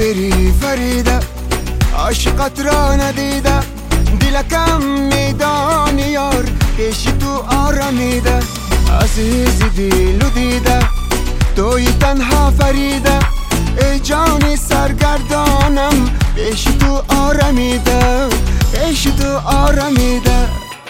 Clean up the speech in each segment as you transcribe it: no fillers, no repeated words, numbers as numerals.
میری فریده، عاشقت را ندیده، دلکم میدان یار پیش تو آرمیده. عزیزی دل دیده، توی تنها فریده، ای جان سرگردانم پیش تو آرمیده، پیش تو آرمیده.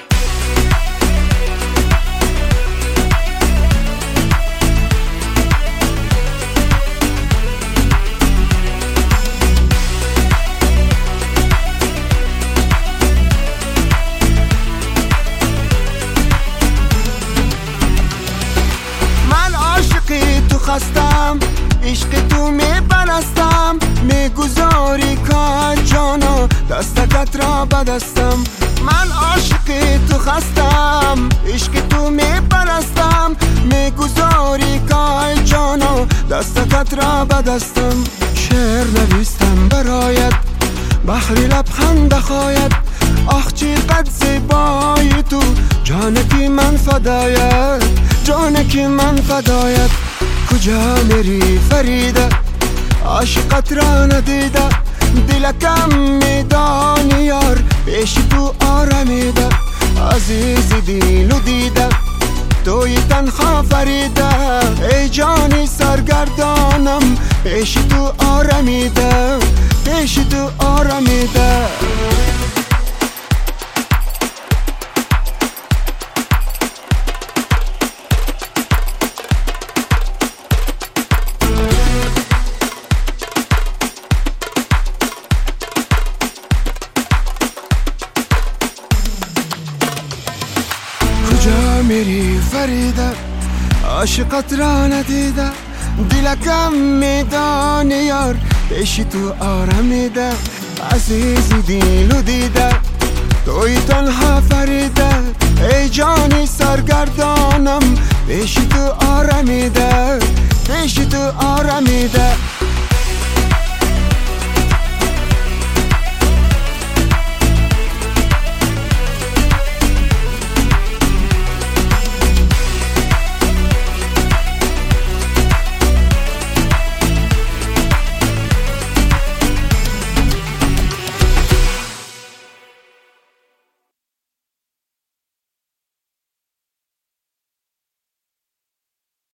تو خستم، عشق تو میپرستم، میگذاری که جانا دستکت را بدستم. من عاشق تو خستم، عشق تو میپرستم، میگذاری که جانا دستکت را بدستم. شعر نویستم برایت، بحر لبخند بخواید، آخ چقدر زیبایی تو، جانکی من فدایت، جانکی من فدایت. کجا میری فریده، عاشقت را ندیده، دلکم میدان یار پیش تو آرمیده. عزیزی دل دیده، توی تنها فریده، ای جانی سرگردانم پیش تو آرمیده، پیش تو آرمیده. کجا میری فریده، عاشقت را ندیده، دلکم میدان یار پیش تو آرمیده. عزیزی دل دیده، توی تنها فریده، ای جانی سرگردانم پیش تو آرمیده، پیش تو آرمیده.